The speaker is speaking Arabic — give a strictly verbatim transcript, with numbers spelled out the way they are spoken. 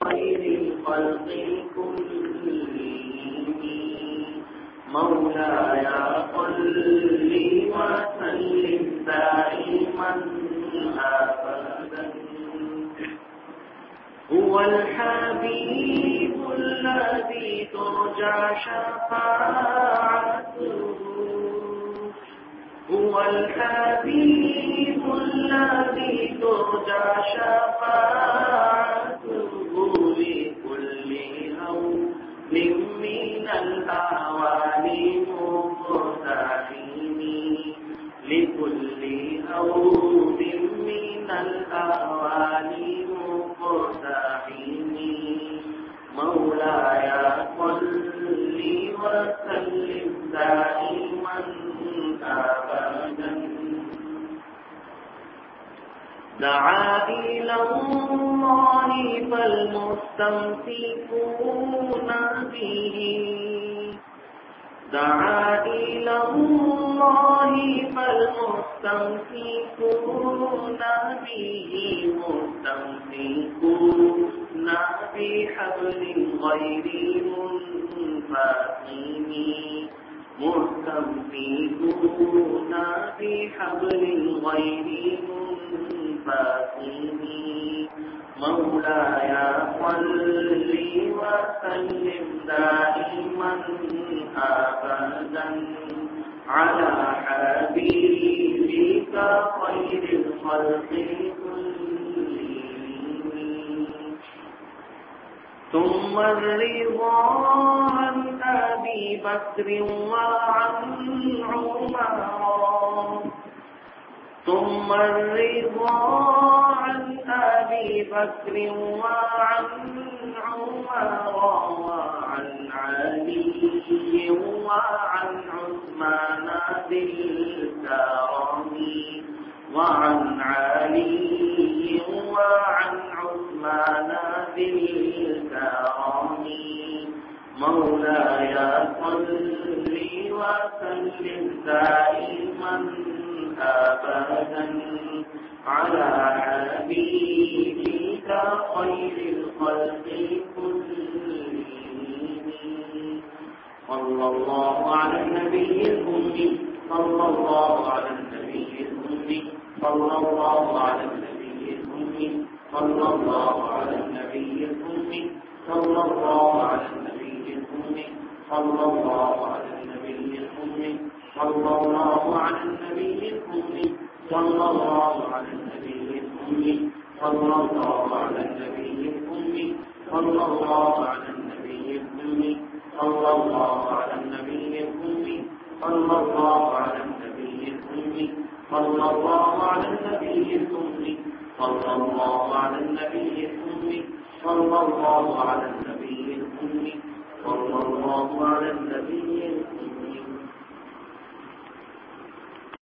خير الخلق كلهم مولاي صل وسلم دائما أبدا هو الحبيب الذي ترجى شفاعته هو الحبيب الذي ترجى شفاعته لكل هول من الأهوال مقتحم لكل هول من الأهوال مقتحم مولاي صل وسلم دائما أبدا دعا إلى الله فالمستمسكون به دعا إلى الله فالمستمسكون به مستمسكون بحبل غير منفصم مستمسكون بحبل غير منفصم مولاي صل وسلم دائما أبدا على حبيبك خير الخلق كلهم ثم الرضا عن أبي بكر وعن عمر ثم الرضا عن أبي بكر وعن عمر وعن علي وعن عثمان ذي الكرم وعن علي وعن عثمان ذي الكرم مولاي صل وسلم دائما أبدا على حبيبك خير الخلق كلهم صلى الله على النبي الأمي صلى الله على النبي الأمي صلى الله على النبي الأمي صلى الله على النبي الأمي صلى الله على النبي الأمي صلى الله على النبي الأمي صلى الله على النبي الأمي صلى الله على النبي الأمي صلى الله على النبي الأمي صلى الله على النبي الأمي صلى الله على النبي الأمي صلى الله على النبي الأمي صلى الله على النبي الأمي صلى الله على النبي الأمي صلى الله على النبي الأمي صلى الله على النبي الأمي